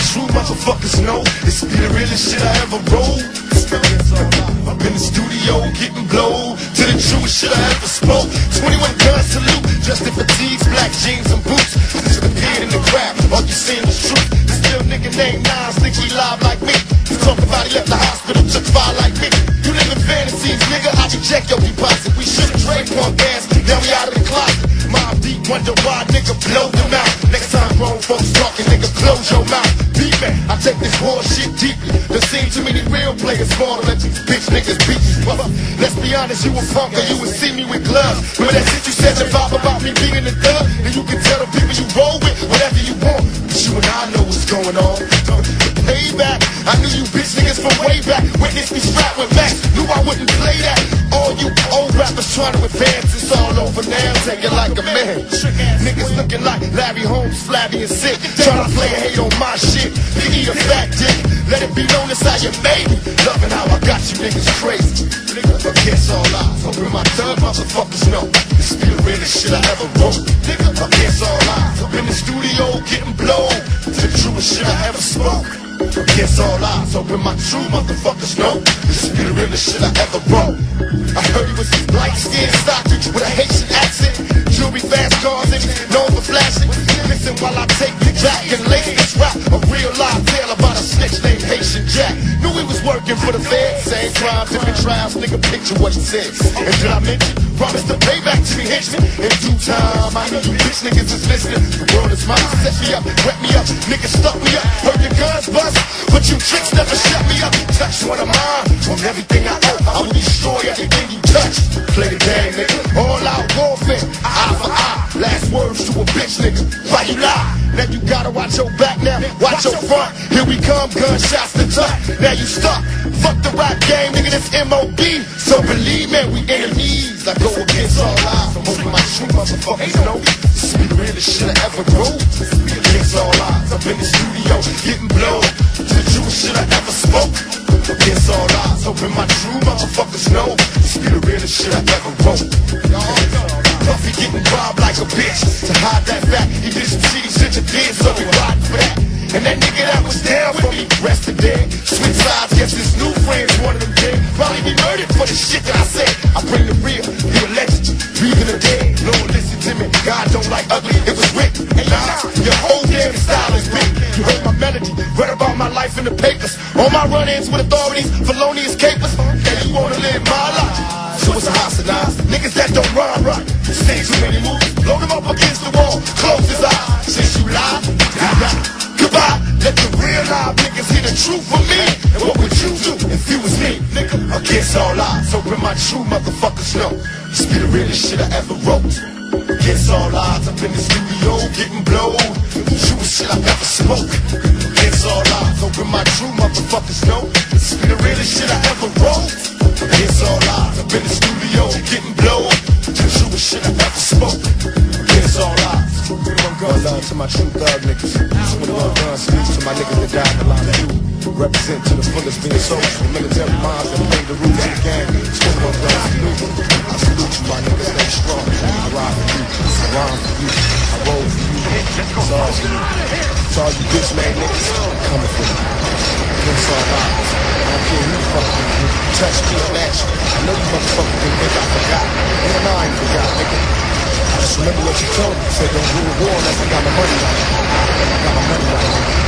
true motherfuckers know it's be the realest shit I ever wrote. I'm in the studio getting blow to the truest shit I ever spoke. 21 guns salute, dressed in fatigues, black jeans and boots. Disappeared in the crowd, all you seeing is truth. This little nigga named Nas think he live like me. He talk about he left the hospital, took fire like me. You live in fantasies, nigga, I can check your deposit. We should've trade punk ass, now we out of the closet. Mob deep, wonder why, nigga, blow them out. Next time grown folks talking, nigga, close your mouth. Beat me, I take this bullshit deeply. There seem too many real players fall to let these bitch niggas beat me. Let's be honest, you a punk or you would see me with gloves. Remember that shit you said to Bob about me being a thug? And you can tell the people you roll with whatever you want. But you and I know what's going on. Payback, I knew you bitch niggas from way back. Witness me strapped with Max, knew I wouldn't play that. All you old rappers trying to advance, it's all over now, take it like a man. Niggas looking like Larry Holmes, flabby and sick, trying to play a hate on my shit. Biggie a fat dick, let it be known as how you made me. Loving how I got you niggas crazy. Against all odds, hoping my thug motherfuckers know this be the realest shit I ever wrote. Against all odds, up in the studio getting blown to the truest shit I ever spoke. Against all odds, hoping my true motherfuckers know this be the realest shit I ever wrote. I heard he was light-skinned stocky with a Haitian accent, jewelry, fast cars, and he's known for flashing. Listen while I take the jack and lace this rap, a real live tale about a snitch named Haitian Jack. Knew he was working for the feds, same crime, different trials, nigga, picture what he said. And did I mention, promise to pay back to me henchmen? In due time, I know you bitch niggas is listening. The world is mine, set me up, wet me up, niggas stuck me up, heard your guns bust, but you tricks never shut me up. Touch one of mine, on everything I owe, I will destroy everything you touch. Play the game, nigga, all out warfare, eye for eye. Last words to a bitch, nigga, why you lie? Now you gotta watch your back now, watch your front. Here we come, gunshots to tuck. Now you stuck, fuck the rap game, nigga, this M.O.B. So believe me, we enemies. I go against all odds, I'm hoping my true motherfuckers know this be the realest shit I ever wrote. Against all odds, up in the studio, getting blown to the truest shit I ever spoke. Against all odds, hoping my true motherfuckers know this be the realest shit I ever wrote. Puffy getting robbed like a bitch. To hide that fact, he did some shitty shit you did, so we riding for that. And that nigga that was down for me, rested dead. Switch sides, guess his new friends, one of them dead. Probably be murdered for the shit that I said. I bring the real, you a legend, breathing the dead. Lord, listen to me, God don't like ugly, it was written. And nah, your whole damn style is big. You heard my melody, read about my life in the papers. All my run-ins with authorities, felonious capers. And you wanna live my life, so it's a hostilize. Niggas that don't run right, say too many moves, load them up against the wall, close his eyes. Since you lie, goodbye. Let the real live niggas hear the truth from me. And what would you do if you was me, nigga? Against all odds, hoping my true motherfuckers know this be the realest shit I ever wrote. Against all odds, up in the studio getting blown, the truest shit I ever spoke. Against all odds, hoping my true motherfuckers know this be the realest shit I ever wrote. Against all odds, up in the studio getting blown, the truest shit I ever spoke. Against all odds. 21 gun love to my true thug niggas. 21 gun speaks to my niggas that died in the line of duty. Represent to the fullest being soldiers for military minds that play the rules of the game. 21 gun salute. I salute you, my niggas, stay strong. I ride for you, I rhyme for you, I roll for you. It's all for you. It's all you bitch made niggas coming for you. Against all odds. I don't care who the fuck you touch me or match you. I know you motherfuckers didn't think I forgot. And I ain't forgot, nigga. Just remember what you told me. You said don't rule war unless I got my money right. I got my money right.